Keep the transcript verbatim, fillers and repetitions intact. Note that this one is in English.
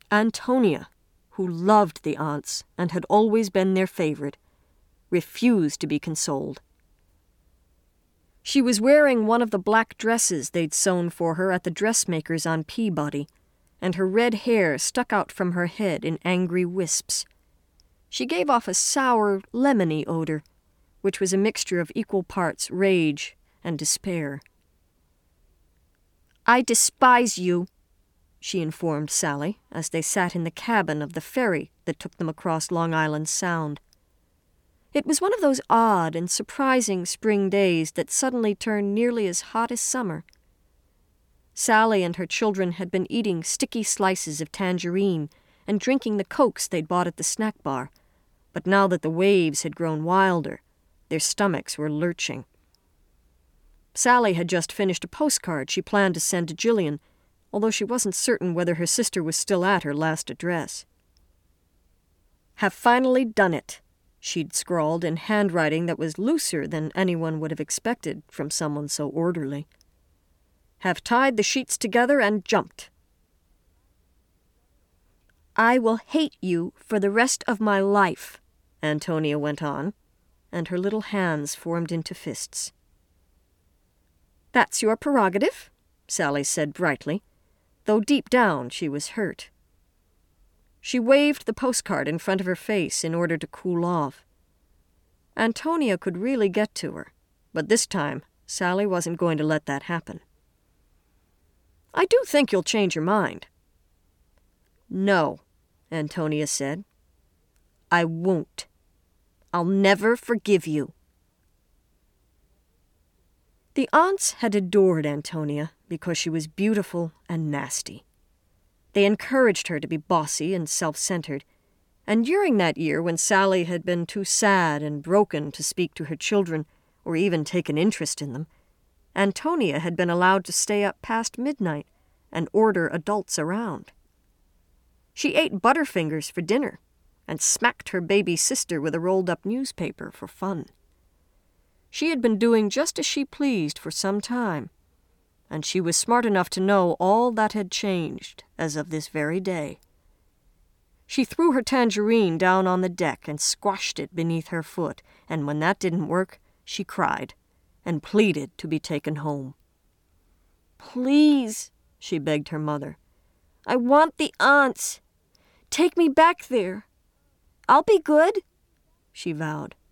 Antonia, who loved the aunts and had always been their favorite, refused to be consoled. She was wearing one of the black dresses they'd sewn for her at the dressmaker's on Peabody, and her red hair stuck out from her head in angry wisps. She gave off a sour, lemony odor, which was a mixture of equal parts rage and despair. "I despise you," she informed Sally as they sat in the cabin of the ferry that took them across Long Island Sound. It was one of those odd and surprising spring days that suddenly turned nearly as hot as summer. Sally and her children had been eating sticky slices of tangerine and drinking the Cokes they'd bought at the snack bar, but now that the waves had grown wilder, their stomachs were lurching. Sally had just finished a postcard she planned to send to Jillian, although she wasn't certain whether her sister was still at her last address. "Have finally done it," she'd scrawled in handwriting that was looser than anyone would have expected from someone so orderly. "Have tied the sheets together and jumped." "I will hate you for the rest of my life," Antonia went on, and her little hands formed into fists. "That's your prerogative," Sally said brightly, though deep down she was hurt. She waved the postcard in front of her face in order to cool off. Antonia could really get to her, but this time Sally wasn't going to let that happen. "I do think you'll change your mind." "No," Antonia said. "I won't. I'll never forgive you." The aunts had adored Antonia because she was beautiful and nasty. They encouraged her to be bossy and self-centered, and during that year when Sally had been too sad and broken to speak to her children or even take an interest in them, Antonia had been allowed to stay up past midnight and order adults around. She ate Butterfingers for dinner and smacked her baby sister with a rolled-up newspaper for fun. She had been doing just as she pleased for some time, and she was smart enough to know all that had changed as of this very day. She threw her tangerine down on the deck and squashed it beneath her foot, and when that didn't work, she cried and pleaded to be taken home. "Please," she begged her mother. "I want the aunts. Take me back there. I'll be good," she vowed.